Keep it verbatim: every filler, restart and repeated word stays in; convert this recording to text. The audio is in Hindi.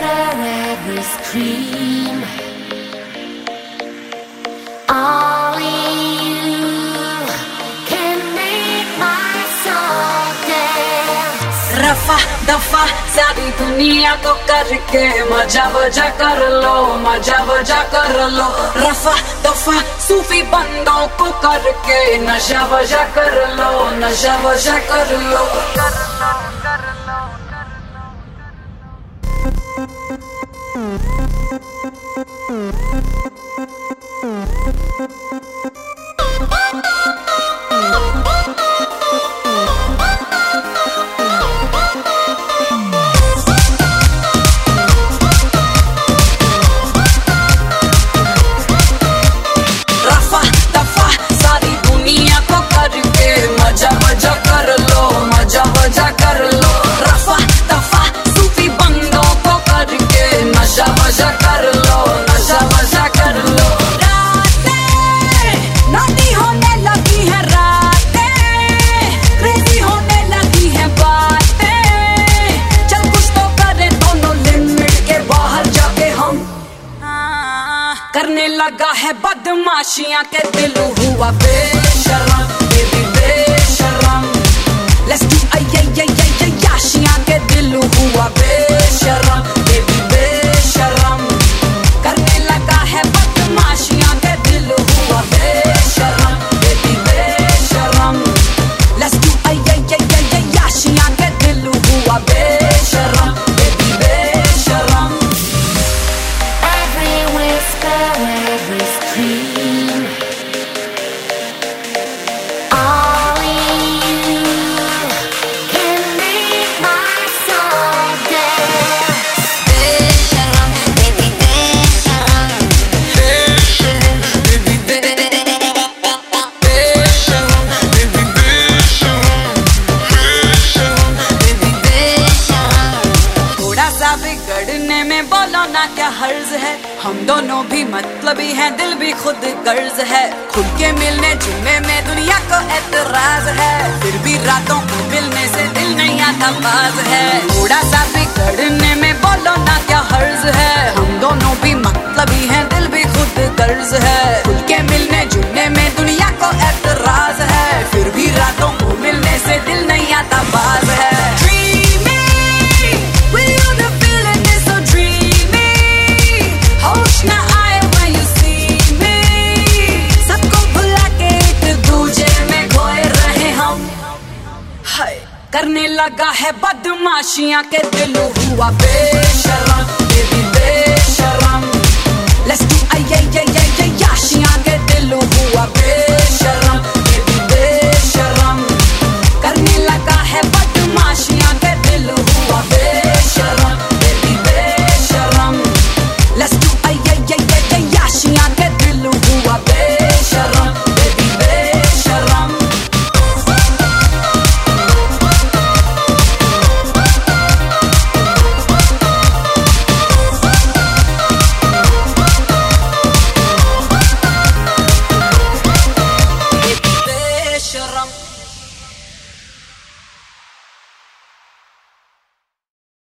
whisper, every scream. Only you can make my soul dance. रफा दफा सारी दुनिया को करके मजा वजा कर लो, मजा वजा कर लो। रफा दफा सूफी बंदों को करके नशा वजा कर लो, नशा वजा कर लो, कर लो, कर लो। करने लगा है बदमाशियां के दिल हुआ बेशरम, बेबी बेशरम। Let's do ay ay ay ay ay याशियां के दिल हुआ बेशरम, बेबी बेशरम। करने लगा है बदमाशियां के दिल हुआ बेशरम, बेबी बेशरम। Let's do ay ay ay ay ay याशियां के दिल हुआ बेशरम, बेबी बेशरम। Every whisper, every scream. Only you can make my soul dance. Besharam, baby, besharam. Besharam, baby, besharam. Baby, besharam. Besharam, Baby, besharam. थोड़ा सा बिगड़ने में बोलो ना क्या हर्ज है, हम दोनों भी मतलबी हैं, दिल भी खुद गर्ज है। खुद के मिलने जुलने में दुनिया को एतराज है, फिर भी रातों को मिलने से दिल नहीं आता बाज है। थोड़ा सा बिगड़ने में बोलो ना क्या हर्ज है, हम दोनों भी मतलबी हैं, दिल भी खुद गर्ज है। खुद के मिलने जुलने में दुनिया को एतराज है, फिर भी रातों को मिलने से दिल नहीं आता बाज है। करने लगा है बदमाशियां के दिल हुआ बेशरम, बेबी बेशरम। Let's do ay ay ay ay ay याशियां के दिल हुआ बेशरम।